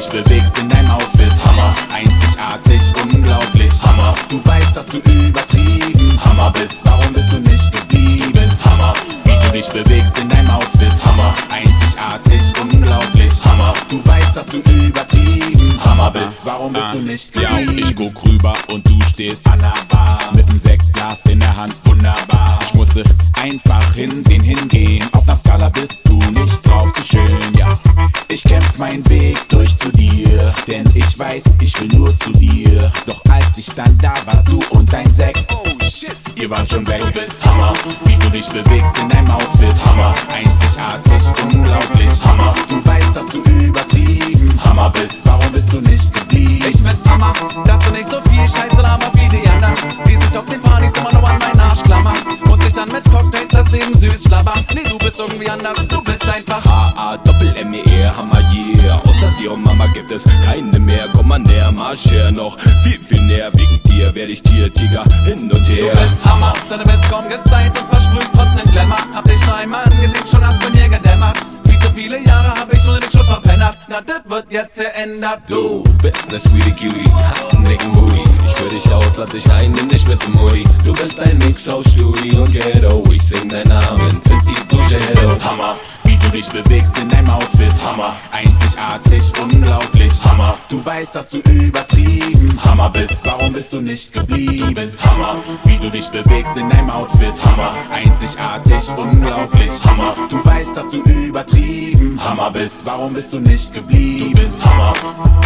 dich bewegst in deinem Outfit, Hammer. Einzigartig, unglaublich, Hammer. Du weißt, dass du übertrieben Hammer bist, warum bist du nicht geblieben, Hammer. Wie du dich bewegst in deinem Outfit, Hammer. Einzigartig, unglaublich, Hammer. Du weißt, dass du übertrieben Hammer bist, warum bist du nicht geblieben? Ja, ich guck rüber und du stehst an der Bar mit dem Sechsglas in der Hand, wunderbar. Ich musste einfach hingehen, auf der Skala bist du nicht drauf zu schön, ja. Ich kämpf meinen Weg durch zu dir, denn ich weiß, ich will nur zu dir. Doch als ich dann da war, du und dein Sekt, oh shit, ihr wart schon weg. Du bist Hammer, wie du dich bewegst in deinem Outfit, Hammer. Einzigartig, unglaublich, Hammer. Du weißt, dass du übertrieben Hammer bist, warum bist du nicht geblieben? Ich find's Hammer, dass du nicht so viel Scheiße laberst wie die anderen, die sich auf den Partys immer nur an meinen Arsch klammern und sich dann mit Cocktails das Leben süß schlabbern. Nee, du bist irgendwie anders, du bist einfach H-A-Doppel-M-E-R, Hammer, yeah. Außer dir und Mama gibt es keine mehr. Komm mal näher, marsch her noch viel näher. Wegen dir werd ich Tiger hin und her. Du bist Hammer, denn du bist kaum gestylt und versprühst trotzdem Glamour. Hab dich noch einmal angesehen, schon hat's bei mir gedämmert. Viel zu viele Jahre hab ich ohne dich schon verpennert. Na, das wird jetzt geändert. Du bist ne Sweetie Cutie, hast einen dicken Booty. Ich führ dich aus, lad dich ein, nimm dich mit zum Mutti. Du bist ein Mix aus Studi und Ghetto. Ich sing deinen Namen, Petit Ghetto. Du bist Hammer, wie du dich bewegst in deinem Outfit, Hammer. Einzigartig, unglaublich, Hammer. Du weißt, dass du übertrieben Hammer bist, warum bist du nicht geblieben? Hammer, wie du dich bewegst in deinem Outfit, Hammer. Einzigartig, unglaublich, Hammer. Du weißt, dass du übertrieben Hammer bist, warum bist du nicht geblieben? Hammer.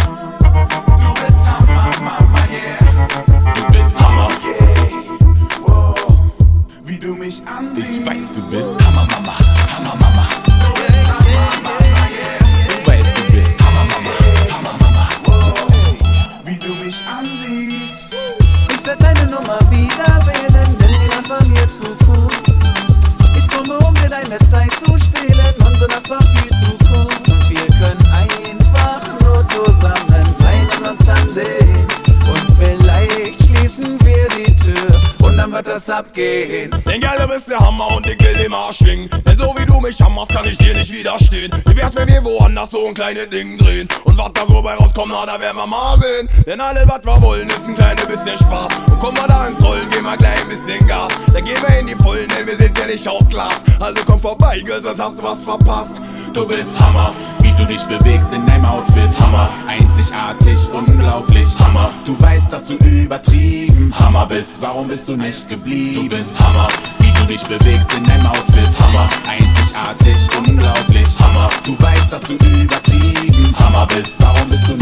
Du bist Hammer, Mama, yeah. Du bist Hammer, Yeah, wow. Wie du mich ansiehst. ich weiß, du bist Hammer, Mama, Hammer, Mama. Du bist Hammer, Mama, yeah. Du weißt, du bist Hammer, Mama, Hammer, Mama. Wow. Wie du mich ansiehst. Ich werd deine Nummer wieder wählen, denn sie war von mir zu kurz. Ich komme, um dir deine Zeit zu stehlen und sind einfach viel zu kurz. Wir können einfach nur zusammen sein und uns dann sehen. Und vielleicht schließen wir die Tür und dann wird es abgehen. Denn Girl, du bist der Hammer und ich will den Marsch schwingen. Denn so wie du mich hammerst, kann ich dir nicht widerstehen. Wie wär's, wenn wir woanders so ein kleines Ding drehen? Und was da so bei rauskommt, na, da werden wir mal sehen. Denn alles, was wir wollen, ist ein kleines bisschen Spaß. Und komm mal da ins Rollen, geh mal gleich ein bisschen Gas. Dann gehen wir in die Vollen, denn wir sind ja nicht aus Glas. Also komm vorbei, Girl, sonst hast du was verpasst. Du bist Hammer, wie du dich bewegst in deinem Outfit, Hammer. Einzigartig, unglaublich, Hammer. Du weißt, dass du übertrieben Hammer bist, warum bist du nicht geblieben? Du bist Hammer, wie du dich bewegst in deinem Outfit, Hammer. Einzigartig, unglaublich, Hammer. Du weißt, dass du übertrieben Hammer bist, warum bist du